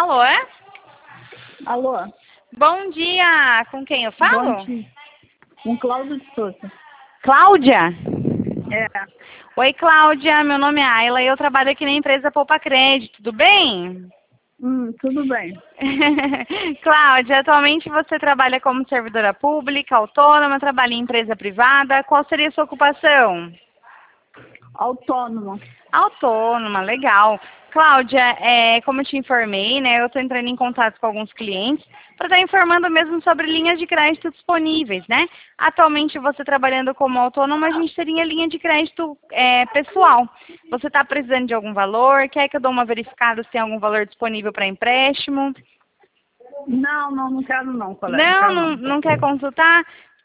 Alô, é? Alô? Bom dia, com quem eu falo? Bom dia. Com Cláudio de Souza. Cláudia? É. Oi, Cláudia, meu nome é Ayla e eu trabalho aqui na empresa Poupa Crédito, tudo bem? Tudo bem. Cláudia, atualmente você trabalha como servidora pública, autônoma, trabalha em empresa privada, qual seria a sua ocupação? Autônoma. Autônoma, legal. Cláudia, como eu te informei, né, eu estou entrando em contato com alguns clientes para estar informando mesmo sobre linhas de crédito disponíveis, né? Atualmente você trabalhando como autônoma, a gente teria linha de crédito pessoal. Você está precisando de algum valor? Quer que eu dou uma verificada se tem algum valor disponível para empréstimo? Não quero não, colega. Não quer consultar?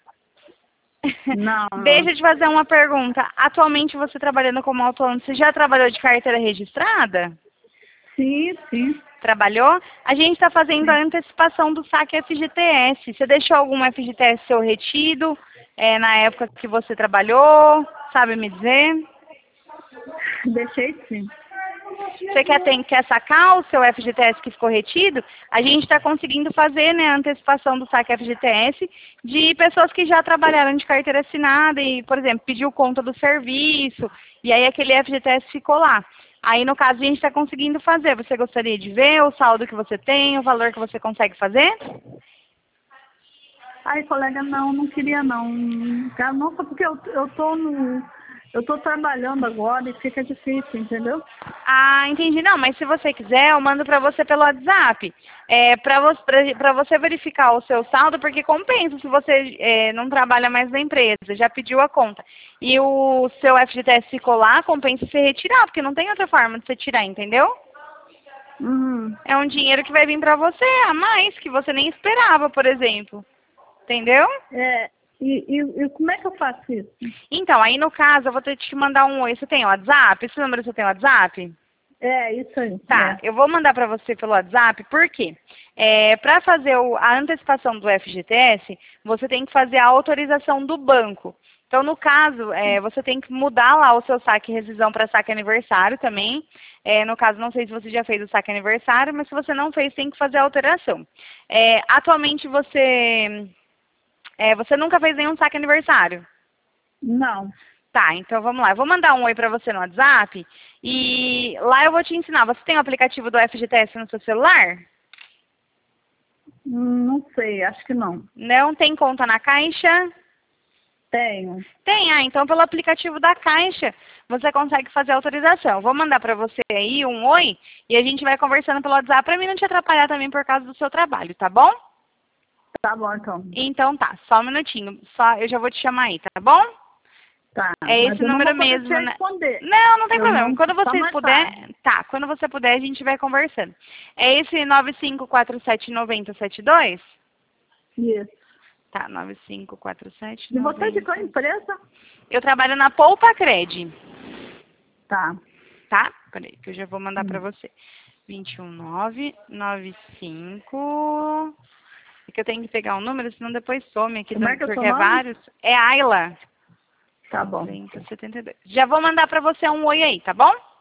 Não. Deixa eu te fazer uma pergunta. Atualmente você trabalhando como autônomo, você já trabalhou de carteira registrada? Sim. Trabalhou? A gente está fazendo a antecipação do saque FGTS. Você deixou algum FGTS seu retido na época que você trabalhou? Sabe me dizer? Deixei sim. Você quer sacar o seu FGTS que ficou retido? A gente está conseguindo fazer, né, a antecipação do saque FGTS de pessoas que já trabalharam de carteira assinada e, por exemplo, pediu conta do serviço e aí aquele FGTS ficou lá. Aí, no caso, a gente está conseguindo fazer. Você gostaria de ver o saldo que você tem, o valor que você consegue fazer? Ai, colega, não queria não. Não, só porque eu tô trabalhando agora e fica difícil, entendeu? Ah, entendi. Não, mas se você quiser, eu mando para você pelo WhatsApp. Para você verificar o seu saldo, porque compensa se você não trabalha mais na empresa, já pediu a conta. E o seu FGTS ficou lá, compensa você retirar, porque não tem outra forma de você tirar, entendeu? É um dinheiro que vai vir para você a mais, que você nem esperava, por exemplo. Entendeu? E como é que eu faço isso? Então, aí no caso, eu vou ter que te mandar um oi. Você tem WhatsApp? Esse número você tem WhatsApp? Isso aí. Tá, eu vou mandar para você pelo WhatsApp, por quê? Para fazer a antecipação do FGTS, você tem que fazer a autorização do banco. Então, no caso, você tem que mudar lá o seu saque rescisão para saque aniversário também. No caso, não sei se você já fez o saque aniversário, mas se você não fez, tem que fazer a alteração. Atualmente, você nunca fez nenhum saque aniversário? Não. Tá, então vamos lá. Eu vou mandar um oi pra você no WhatsApp e lá eu vou te ensinar. Você tem o aplicativo do FGTS no seu celular? Não sei, acho que não. Não tem conta na Caixa? Tenho. Tem, então pelo aplicativo da Caixa você consegue fazer a autorização. Vou mandar pra você aí um oi e a gente vai conversando pelo WhatsApp pra mim não te atrapalhar também por causa do seu trabalho, tá bom? Tá bom, então. Então tá, só um minutinho. Eu já vou te chamar aí, tá bom? Tá. É esse número mesmo, né? Não tem problema. Quando você puder, quando você puder, a gente vai conversando. É esse 95479072? Isso. Tá, 954790. E você de qual empresa? Eu trabalho na Poupa Cred. Tá. Tá? Peraí, que eu já vou mandar pra você. 21995. É que eu tenho que pegar um número, senão depois some aqui, porque é vários. É Ayla. Tá bom. 172. Já vou mandar pra você um oi aí, tá bom?